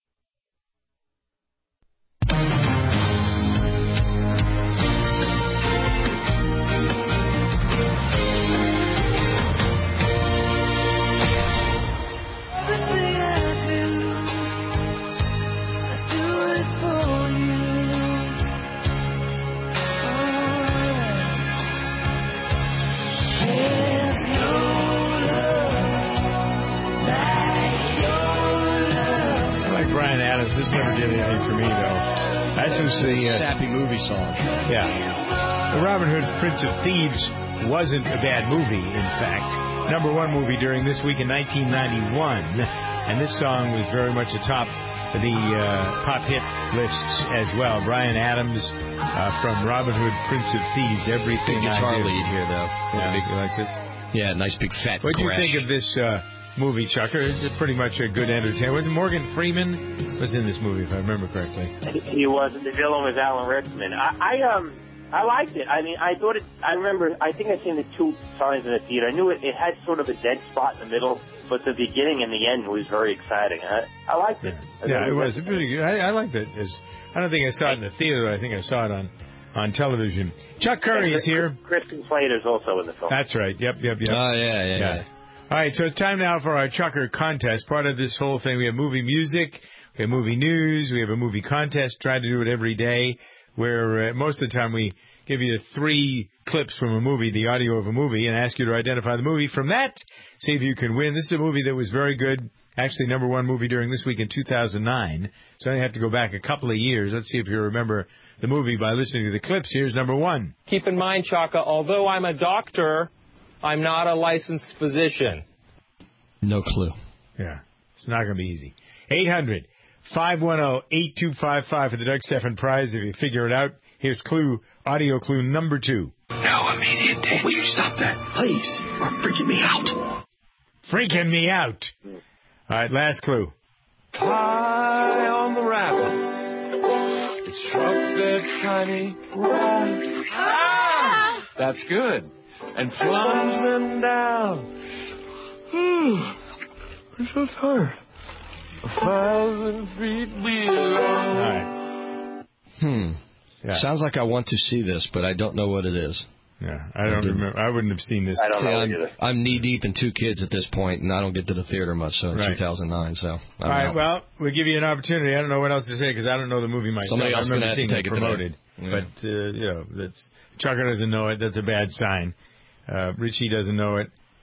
This never did anything for me, though. That's just the uh, sappy movie song. Yeah. The Robin Hood, Prince of Thieves wasn't a bad movie, in fact. Number one movie during this week in nineteen ninety-one. And this song was very much atop the uh, pop hit lists as well. Bryan Adams uh, from Robin Hood, Prince of Thieves, Everything Big I guitar Do. lead here, though. Yeah. Big, like this? Yeah, nice big fat What do you crash. think of this uh, movie, Chucker? It's pretty much a good entertainment. Was it Morgan Freeman was in this movie, if I remember correctly? He was. The villain was Alan Rickman. I, I um, I liked it. I mean, I thought it. I remember. I think I seen the two times in the theater. I knew it. It had sort of a dead spot in the middle, but the beginning and the end was very exciting. I, I liked it. I Yeah, it it was pretty good. I, I liked it. As, I don't think I saw it in the theater. I think I saw it on, on television. Chuck Curry is here. Kristen Slater's also in the film. That's right. Yep, yep, yep. Oh, yeah, yeah, yeah. All right, so it's time now for our Chucker contest. Part of this whole thing, we have movie music, we have movie news, we have a movie contest. Try to do it every day, where uh, most of the time we give you three clips from a movie, the audio of a movie, and ask you to identify the movie. From that, see if you can win. This is a movie that was very good, actually number one movie during this week in two thousand nine. So I have to go back a couple of years. Let's see if you remember the movie by listening to the clips. Here's number one. Keep in mind, Chaka, although I'm a doctor, I'm not a licensed physician. No clue. Yeah, it's not going to be easy. eight hundred, five one zero, eight two five five for the Doug Stephan Prize. If you figure it out, here's clue, audio clue number two. No immediate danger. Will you stop that, please? You're freaking me out. Freaking me out. All right, last clue. High on the rapids, it struck that tiny rock. Ah! That's good. And plunged them down. I'm so tired. A thousand feet below. All right. Hmm. Yeah. Sounds like I want to see this, but I don't know what it is. Yeah, I don't I remember. I wouldn't have seen this. I don't See, know I'm, either. I'm knee deep in two kids at this point, and I don't get to the theater much. So in Right. two thousand nine. So All I'm right, out. well, we'll give you an opportunity. I don't know what else to say because I don't know the movie myself. Somebody else I remember gonna have to seeing take it it today. promoted. Yeah. But, uh, you know, that's, Chucker doesn't know it. That's a bad sign. Uh, Richie doesn't know it.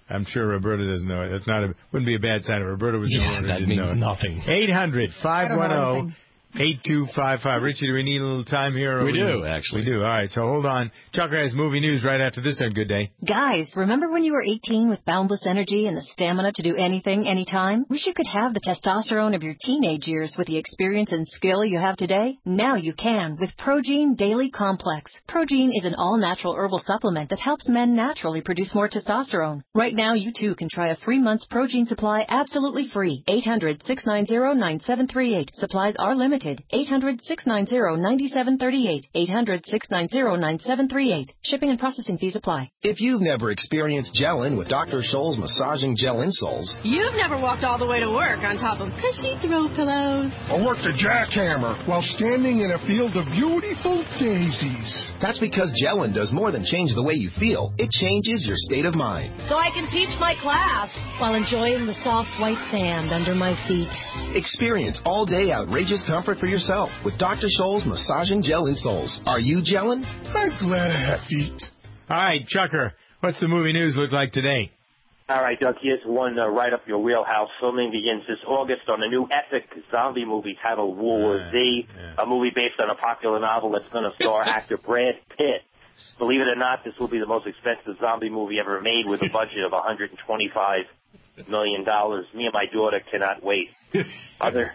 I'm sure Roberta doesn't know it. That's not a wouldn't be a bad sign if Roberta was the Yeah, one who that didn't means know it. nothing. eight hundred, five one zero, eight two five five. Richie, do we need a little time here? Or We do, actually. We do. All right, so hold on. Chucker has movie news right after this on Good Day. Guys, remember when you were eighteen with boundless energy and the stamina to do anything, anytime? Wish you could have the testosterone of your teenage years with the experience and skill you have today? Now you can with Progene Daily Complex. Progene is an all-natural herbal supplement that helps men naturally produce more testosterone. Right now, you too can try a free month's Progene supply absolutely free. eight hundred, six nine zero, nine seven three eight. Supplies are limited. eight hundred, six nine zero, nine seven three eight. eight hundred, six nine zero, nine seven three eight. Shipping and processing fees apply. If you've never experienced gelling with Doctor Scholl's massaging gel insoles, You've never walked all the way to work on top of cushy throw pillows. Or worked a jackhammer while standing in a field of beautiful daisies. that's because gelling does more than change the way you feel. It changes your state of mind. So I can teach my class while enjoying the soft white sand under my feet. Experience all-day outrageous comfort for yourself with Doctor Scholl's massaging gel insoles. Are you gelling? I'm glad I have feet. All right, Chucker, what's the movie news look like today? All right, Doug, here's one uh, right up your wheelhouse. Filming begins this August on a new epic zombie movie titled World War Z, a movie based on a popular novel that's going to star actor Brad Pitt. Believe it or not, this will be the most expensive zombie movie ever made with a budget of one hundred twenty-five million dollars. Me and my daughter cannot wait. Other...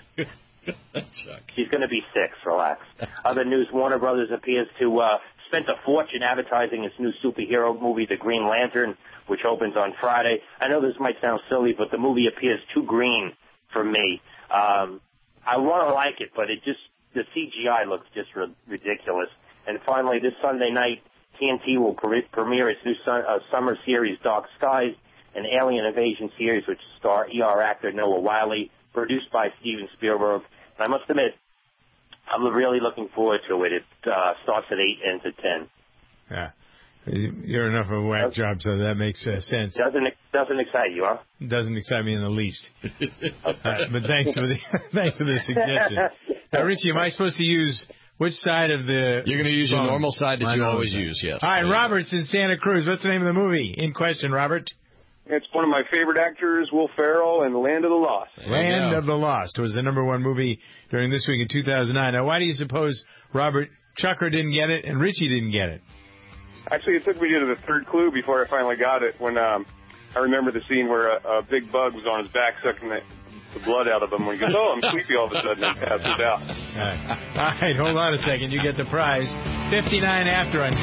She's going to be six, relax. Other news, Warner Brothers appears to uh, spent a fortune advertising its new superhero movie, The Green Lantern, which opens on Friday. I know this might sound silly, but the movie appears too green for me. Um, I want to like it, but it just, the C G I looks just r- ridiculous. And finally, this Sunday night, T N T will pre- premiere its new sun, uh, summer series, Dark Skies, an alien invasion series which star E R actor Noah Wyle, produced by Steven Spielberg. And I must admit, I'm really looking forward to it. It uh, starts at eight, ends at ten. Yeah. You're enough of a whack job, so that makes uh, sense. Doesn't doesn't excite you, huh? Doesn't excite me in the least. uh, but thanks for the thanks for the suggestion. Now, Richie, am I supposed to use which side of the? You're going to use phone? your normal side that My you normal always side. use. Yes. All right, Robert's in Santa Cruz. What's the name of the movie in question, Robert? It's one of my favorite actors, Will Ferrell, and Land of the Lost. Land of the Lost was the number one movie during this week in two thousand nine. Now, why do you suppose Robert Chucker didn't get it and Richie didn't get it? Actually, it took me to the third clue before I finally got it. When um, I remember the scene where a, a big bug was on his back sucking the, the blood out of him. When he goes, "Oh, I'm sleepy," all of a sudden and passes out. All right. All right, hold on a second. You get the prize. fifty-nine after on